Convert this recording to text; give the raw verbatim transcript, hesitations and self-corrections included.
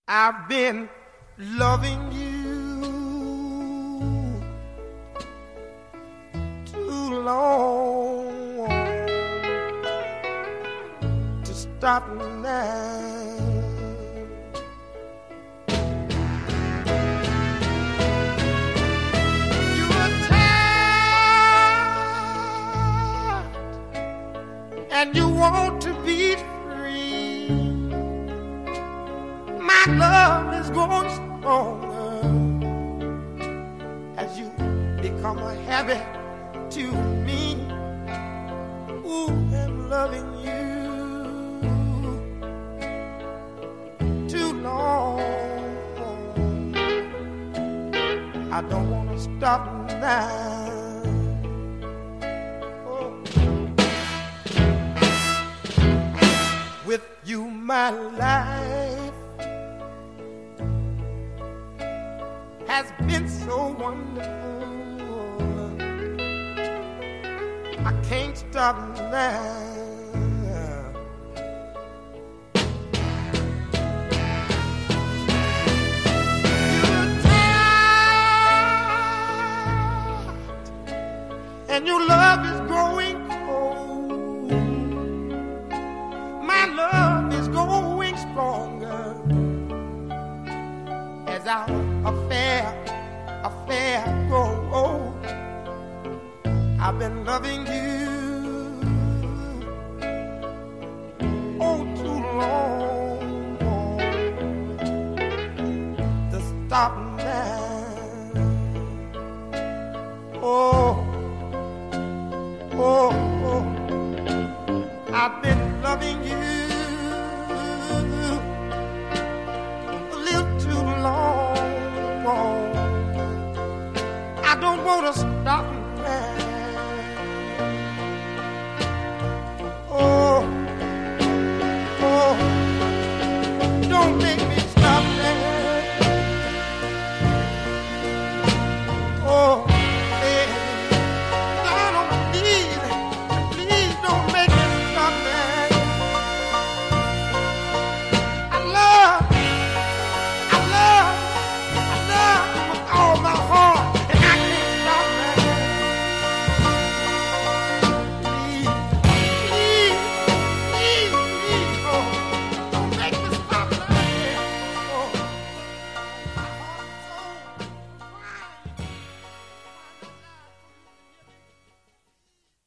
I've been loving you too long to stop now. You're tired and you want to be free. My love is growing stronger as you become a habit to me. Ooh, I'm loving you too long. I don't want to stop now. Oh. With you, my life has been so wonderful. I can't stop now. You're tired, and your love is growing cold. My love is growing stronger as our affair, affair grow old. I've been loving you oh too long to stop now. Oh, oh, oh, I've been loving you a little too long. I don't want to stop now. Oh, oh, don't make